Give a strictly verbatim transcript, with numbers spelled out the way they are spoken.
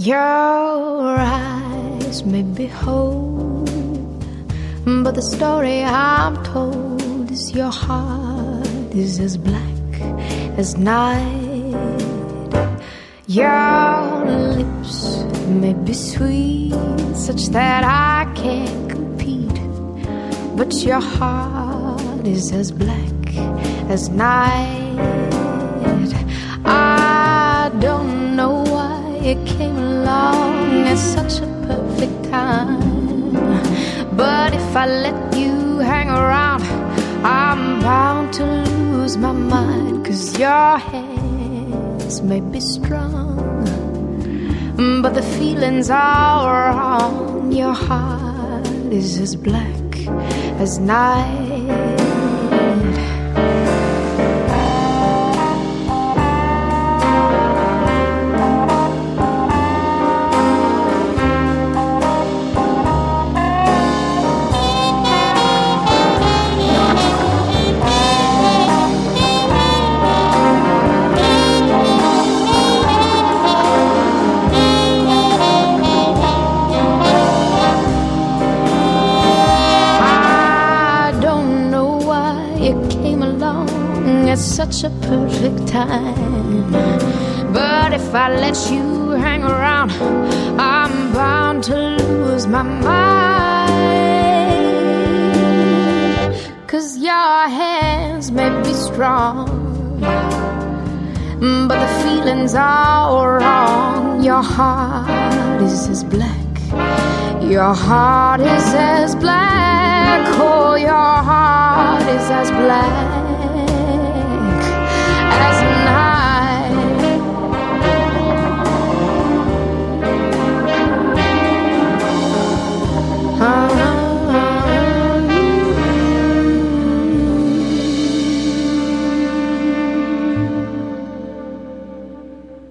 Your eyes may be whole, but the story I'm told is your heart is as black as night. Your lips may be sweet, such that I can't compete, but your heart is as black as night. I don't know why it came along at such a perfect time, but if I let you hang around, I'm bound to lose my mind. 'Cause your hands may be strong, but the feelings are wrong. Your heart is as black as night. Such a perfect time, but if I let you hang around, I'm bound to lose my mind. 'Cause your hands may be strong, but the feelings are wrong. Your heart is as black, your heart is as black, oh, your heart is as black